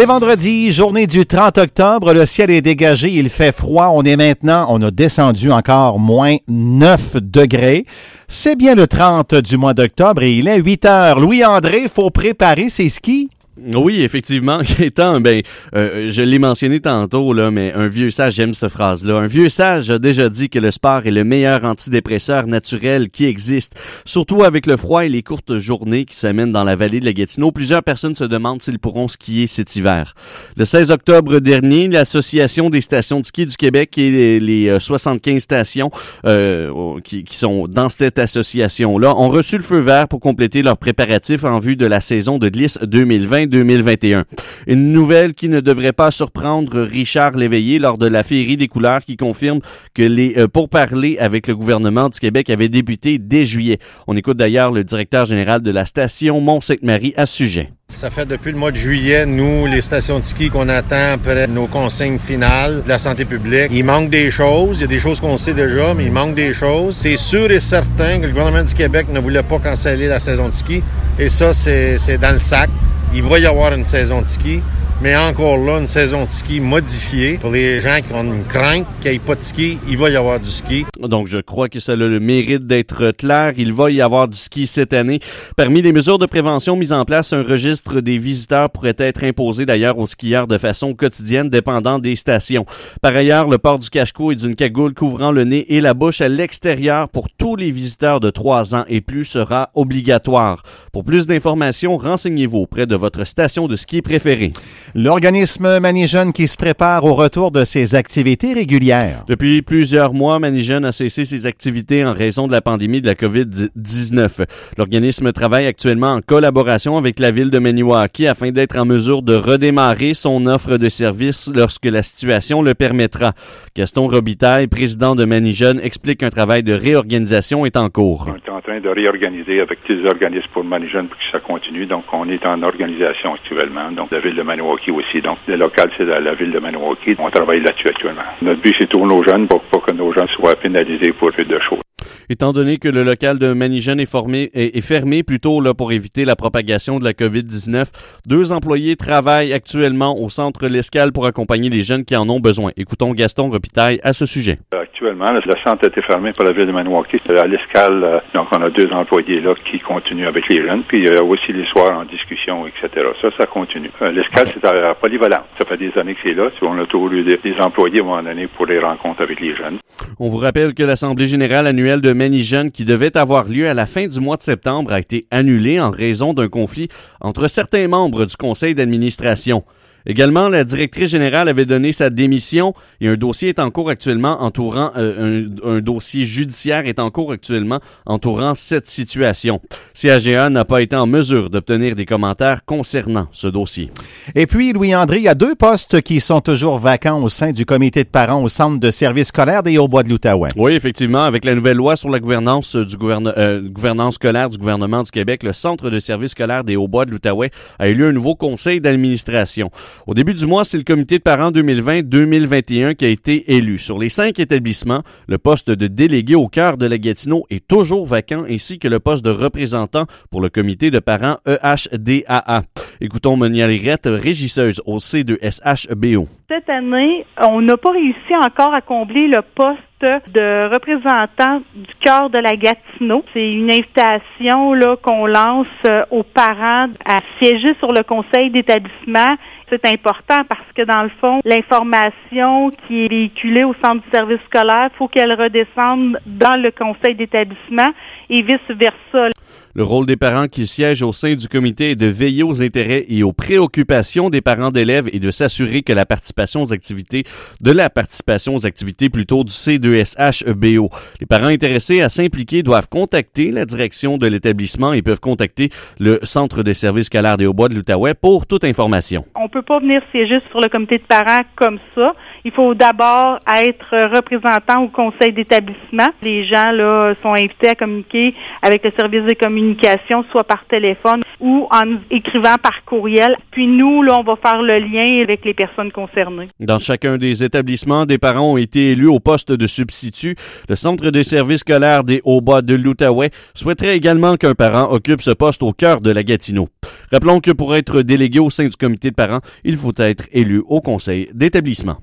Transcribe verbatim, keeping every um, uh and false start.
C'est vendredi, journée du trente octobre. Le ciel est dégagé, il fait froid. On est maintenant, on a descendu encore moins neuf degrés. C'est bien le trente du mois d'octobre et il est huit heures. Louis-André, faut préparer ses skis. Oui, effectivement, Gaétan, ben, euh, je l'ai mentionné tantôt, là, mais un vieux sage, j'aime cette phrase-là. Un vieux sage a déjà dit que le sport est le meilleur antidépresseur naturel qui existe. Surtout avec le froid et les courtes journées qui s'amènent dans la vallée de la Gatineau, plusieurs personnes se demandent s'ils pourront skier cet hiver. Le seize octobre dernier, l'Association des stations de ski du Québec et les, les soixante-quinze stations euh, qui, qui sont dans cette association-là ont reçu le feu vert pour compléter leurs préparatifs en vue de la saison de glisse deux mille vingt deux mille vingt et un. Une nouvelle qui ne devrait pas surprendre Richard Léveillé lors de la Féerie des couleurs qui confirme que les euh, pourparlers avec le gouvernement du Québec avaient débuté dès juillet. On écoute d'ailleurs le directeur général de la station Mont-Sainte-Marie à ce sujet. Ça fait depuis le mois de juillet, nous, les stations de ski, qu'on attend après nos consignes finales de la santé publique. Il manque des choses, il y a des choses qu'on sait déjà, mais il manque des choses. C'est sûr et certain que le gouvernement du Québec ne voulait pas canceller la saison de ski, et ça, c'est, c'est dans le sac. Il va y avoir une saison de ski, mais encore là, une saison de ski modifiée. Pour les gens qui ont une crainte qu'il n'y ait pas de ski, il va y avoir du ski. Donc, je crois que ça a le mérite d'être clair. Il va y avoir du ski cette année. Parmi les mesures de prévention mises en place, un registre des visiteurs pourrait être imposé d'ailleurs aux skieurs de façon quotidienne, dépendant des stations. Par ailleurs, le port du cache-cou et d'une cagoule couvrant le nez et la bouche à l'extérieur pour tous les visiteurs de trois ans et plus sera obligatoire. Pour plus d'informations, renseignez-vous auprès de votre station de ski préférée. L'organisme Manijeune qui se prépare au retour de ses activités régulières. Depuis plusieurs mois, Manijeune a cessé ses activités en raison de la pandémie de la covid dix-neuf. L'organisme travaille actuellement en collaboration avec la ville de Maniwaki afin d'être en mesure de redémarrer son offre de services lorsque la situation le permettra. Gaston Robitaille, président de Manijeune, explique qu'un travail de réorganisation est en cours. On est en train de réorganiser avec tous les organismes pour Manijeune pour que ça continue. Donc, on est en organisation actuellement. Donc, la ville de Maniwaki aussi. Donc, le local, c'est la, la ville de Maniwaki. On travaille là-dessus actuellement. Notre but, c'est tourner aux jeunes pour pas que nos jeunes soient pénalisés pour faire de choses. Étant donné que le local de Manijeune est, formé, est, est fermé plutôt là, pour éviter la propagation de la covid dix-neuf, deux employés travaillent actuellement au centre L'Escale pour accompagner les jeunes qui en ont besoin. Écoutons Gaston Robitaille à ce sujet. Actuellement, le centre a été fermé par la ville de Maniwaki. À L'Escale, donc on a deux employés là qui continuent avec les jeunes, puis il y a aussi les soirs en discussion, et cetera. Ça, ça continue. L'Escale, c'est à la polyvalente. Ça fait des années que c'est là. On a toujours eu des, des employés à un moment donné pour les rencontres avec les jeunes. On vous rappelle que l'Assemblée générale annuelle de Manijeune, qui devait avoir lieu à la fin du mois de septembre, a été annulée en raison d'un conflit entre certains membres du conseil d'administration. Également, la directrice générale avait donné sa démission et un dossier est en cours actuellement entourant euh, un, un dossier judiciaire est en cours actuellement entourant cette situation. C A G A n'a pas été en mesure d'obtenir des commentaires concernant ce dossier. Et puis, Louis-André, il y a deux postes qui sont toujours vacants au sein du comité de parents au centre de services scolaires des Hauts-Bois de l'Outaouais. Oui, effectivement, avec la nouvelle loi sur la gouvernance du gouverne, euh, gouvernance scolaire du gouvernement du Québec, le centre de services scolaires des Hauts-Bois de l'Outaouais a élu un nouveau conseil d'administration. Au début du mois, c'est le comité de parents deux mille vingt deux mille vingt et un qui a été élu. Sur les cinq établissements, le poste de délégué au cœur de la Gatineau est toujours vacant, ainsi que le poste de représentant pour le comité de parents E H D A A. Écoutons Monia Lirette, régisseuse au C deux S H B O. Cette année, on n'a pas réussi encore à combler le poste de représentant du cœur de la Gatineau. C'est une invitation là qu'on lance euh, aux parents à siéger sur le conseil d'établissement. C'est important parce que, dans le fond, l'information qui est véhiculée au centre du service scolaire, il faut qu'elle redescende dans le conseil d'établissement et vice-versa. Le rôle des parents qui siègent au sein du comité est de veiller aux intérêts et aux préoccupations des parents d'élèves et de s'assurer que la participation aux activités, de la participation aux activités plutôt du C deux S H B O. Les parents intéressés à s'impliquer doivent contacter la direction de l'établissement et peuvent contacter le centre de services scolaires des Hauts-Bois de l'Outaouais pour toute information. On peut pas venir siéger sur le comité de parents comme ça. Il faut d'abord être représentant au conseil d'établissement. Les gens là sont invités à communiquer avec le service des communications communication, soit par téléphone ou en nous écrivant par courriel. Puis nous, là, on va faire le lien avec les personnes concernées. Dans chacun des établissements, des parents ont été élus au poste de substitut. Le Centre des services scolaires des Hauts-Bas de l'Outaouais souhaiterait également qu'un parent occupe ce poste au cœur de la Gatineau. Rappelons que pour être délégué au sein du comité de parents, il faut être élu au conseil d'établissement.